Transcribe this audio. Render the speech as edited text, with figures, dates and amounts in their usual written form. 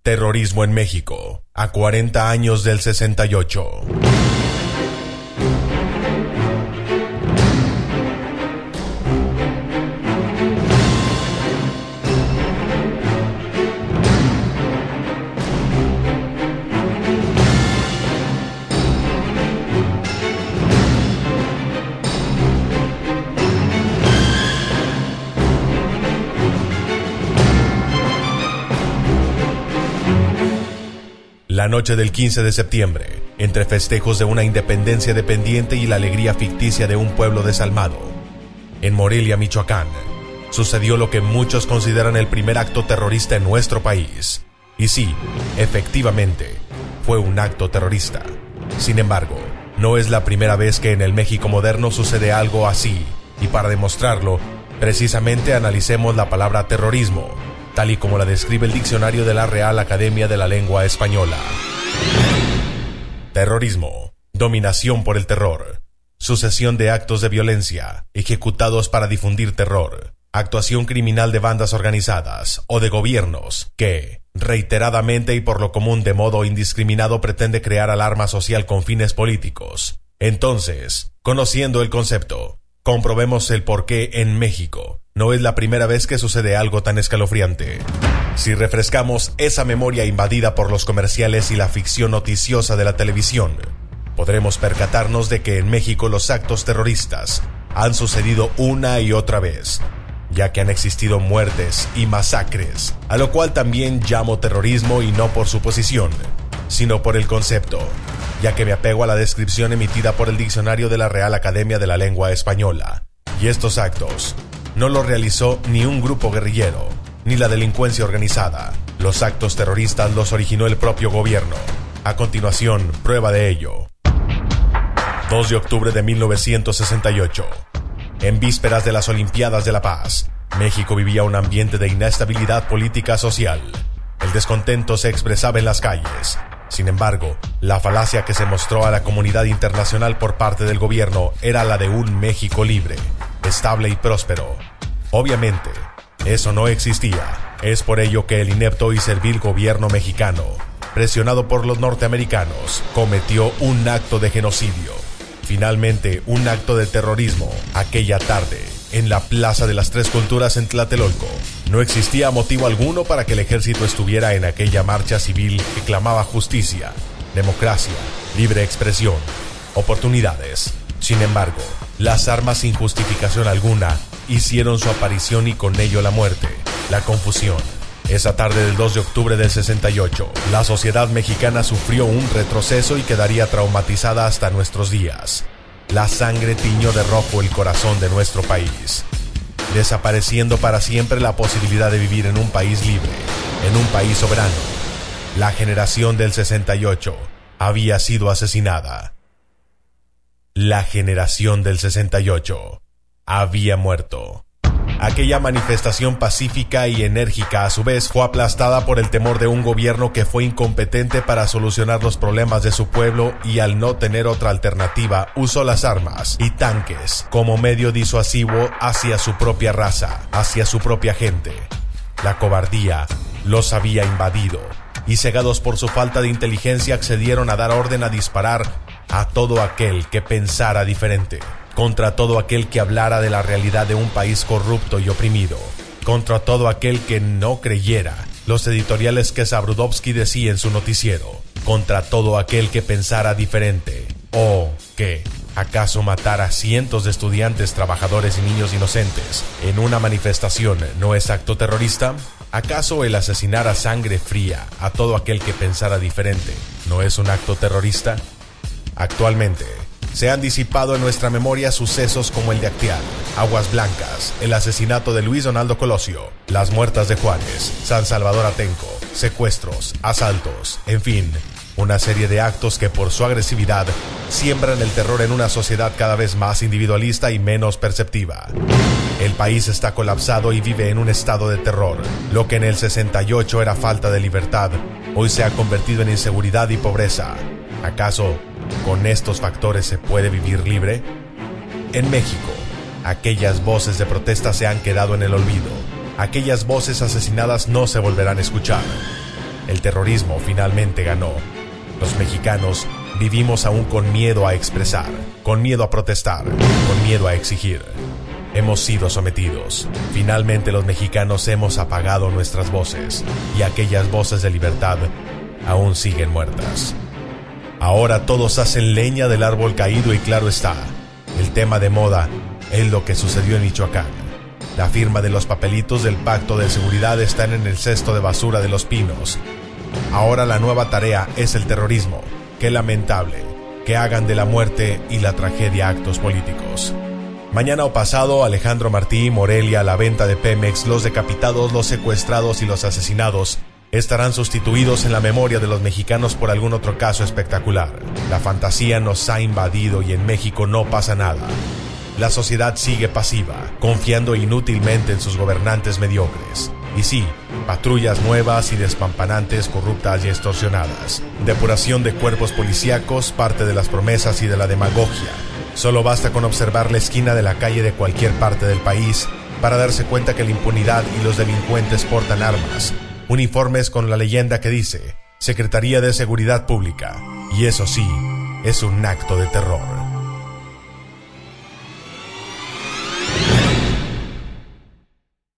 Terrorismo en México, a 40 años del 68. La noche del 15 de septiembre, entre festejos de una independencia dependiente y la alegría ficticia de un pueblo desalmado, en Morelia, Michoacán, sucedió lo que muchos consideran el primer acto terrorista en nuestro país. Y sí, efectivamente, fue un acto terrorista. Sin embargo, no es la primera vez que en el México moderno sucede algo así, y para demostrarlo, precisamente analicemos la palabra terrorismo, tal y como la describe el diccionario de la Real Academia de la Lengua Española. Terrorismo: dominación por el terror, sucesión de actos de violencia ejecutados para difundir terror, actuación criminal de bandas organizadas o de gobiernos que, reiteradamente y por lo común de modo indiscriminado, pretende crear alarma social con fines políticos. Entonces, conociendo el concepto, comprobemos el por qué en México no es la primera vez que sucede algo tan escalofriante. Si refrescamos esa memoria invadida por los comerciales y la ficción noticiosa de la televisión, podremos percatarnos de que en México los actos terroristas han sucedido una y otra vez, ya que han existido muertes y masacres, a lo cual también llamo terrorismo y no por su posición, sino por el concepto, ya que me apego a la descripción emitida por el diccionario de la Real Academia de la Lengua Española. Y estos actos no los realizó ni un grupo guerrillero, ni la delincuencia organizada. Los actos terroristas los originó el propio gobierno. A continuación, prueba de ello. 2 de octubre de 1968. En vísperas de las Olimpiadas de la Paz, México vivía un ambiente de inestabilidad política social. El descontento se expresaba en las calles. Sin embargo, la falacia que se mostró a la comunidad internacional por parte del gobierno era la de un México libre, estable y próspero. Obviamente, eso no existía. Es por ello que el inepto y servil gobierno mexicano, presionado por los norteamericanos, cometió un acto de genocidio. Finalmente, un acto de terrorismo aquella tarde, en la Plaza de las Tres Culturas en Tlatelolco. No existía motivo alguno para que el ejército estuviera en aquella marcha civil que clamaba justicia, democracia, libre expresión, oportunidades. Sin embargo, las armas sin justificación alguna hicieron su aparición y con ello la muerte, la confusión. Esa tarde del 2 de octubre del 68, la sociedad mexicana sufrió un retroceso y quedaría traumatizada hasta nuestros días. La sangre tiñó de rojo el corazón de nuestro país, desapareciendo para siempre la posibilidad de vivir en un país libre, en un país soberano. La generación del 68 había sido asesinada. La generación del 68 había muerto. Aquella manifestación pacífica y enérgica a su vez fue aplastada por el temor de un gobierno que fue incompetente para solucionar los problemas de su pueblo y al no tener otra alternativa usó las armas y tanques como medio disuasivo hacia su propia raza, hacia su propia gente. La cobardía los había invadido y cegados por su falta de inteligencia accedieron a dar orden a disparar a todo aquel que pensara diferente, contra todo aquel que hablara de la realidad de un país corrupto y oprimido, contra todo aquel que no creyera los editoriales que Zabludovsky decía en su noticiero, contra todo aquel que pensara diferente, o que, ¿acaso matar a cientos de estudiantes, trabajadores y niños inocentes en una manifestación no es acto terrorista? ¿Acaso el asesinar a sangre fría a todo aquel que pensara diferente no es un acto terrorista? Actualmente, se han disipado en nuestra memoria sucesos como el de Acteal, Aguas Blancas, el asesinato de Luis Donaldo Colosio, las muertas de Juárez, San Salvador Atenco, secuestros, asaltos, en fin, una serie de actos que por su agresividad siembran el terror en una sociedad cada vez más individualista y menos perceptiva. El país está colapsado y vive en un estado de terror. Lo que en el 68 era falta de libertad, hoy se ha convertido en inseguridad y pobreza. ¿Acaso con estos factores se puede vivir libre? En México, aquellas voces de protesta se han quedado en el olvido. Aquellas voces asesinadas no se volverán a escuchar. El terrorismo finalmente ganó. Los mexicanos vivimos aún con miedo a expresar, con miedo a protestar, con miedo a exigir. Hemos sido sometidos. Finalmente los mexicanos hemos apagado nuestras voces, y aquellas voces de libertad aún siguen muertas. Ahora todos hacen leña del árbol caído y claro está, el tema de moda es lo que sucedió en Michoacán. La firma de los papelitos del pacto de seguridad están en el cesto de basura de Los Pinos. Ahora la nueva tarea es el terrorismo. Qué lamentable que hagan de la muerte y la tragedia actos políticos. Mañana o pasado, Alejandro Martí, Morelia, la venta de Pemex, los decapitados, los secuestrados y los asesinados estarán sustituidos en la memoria de los mexicanos por algún otro caso espectacular. La fantasía nos ha invadido y en México no pasa nada. La sociedad sigue pasiva, confiando inútilmente en sus gobernantes mediocres. Y sí, patrullas nuevas y despampanantes, corruptas y extorsionadas. Depuración de cuerpos policíacos, parte de las promesas y de la demagogia. Solo basta con observar la esquina de la calle de cualquier parte del país para darse cuenta que la impunidad y los delincuentes portan armas, uniformes con la leyenda que dice Secretaría de Seguridad Pública. Y eso sí, es un acto de terror.